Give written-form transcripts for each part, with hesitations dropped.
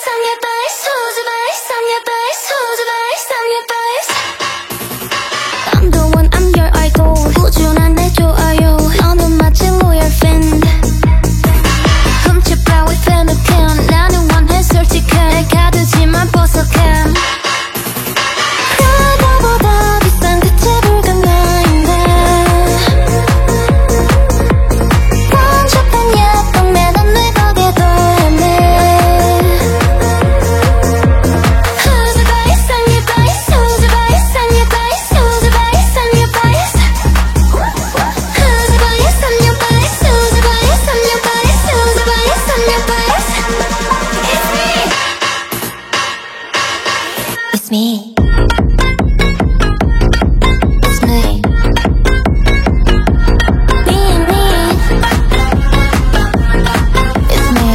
on your face, who's the face on your face, who's the face on your face. I'm the one, I'm your idol. 꾸준한 내 좋아요. 너는 마치 loyal fan. 훔쳐봐 with fan. 나는 원해 솔직한. 내 가두지만 보석함. 나보다 비싼 그 채불간 나인데 번잡한 예쁜 매난 내 덕에도 헤매. Who's the face on your face? Who's the face on your face? Who's the face on your face? Who's the face on your face? Who's the face on your face? Who's the face on your face? It's me. It's me. Being me. It's me.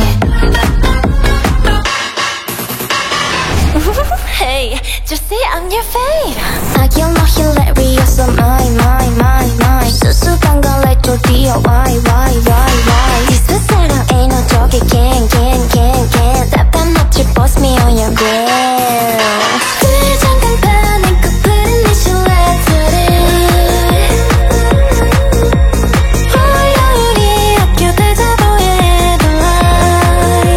Hey, just see I'm your fave. You're not hilarious, so mine. 수수한 걸 let your why? 디스 사랑 ain't no joke, can. 답답한 납치 post me on your gram. 그 잠깐 반응 커플은 네 실루엣들이 화요일이 학교 대자보의 headline.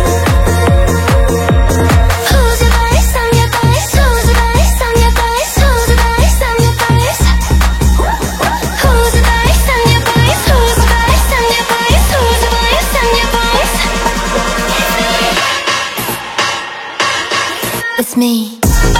Who's the face on your face? Who's the face on your face? Who's the face on your face? Who's the face on your face? Who's the face on your face? Who's the face on your face? It's me.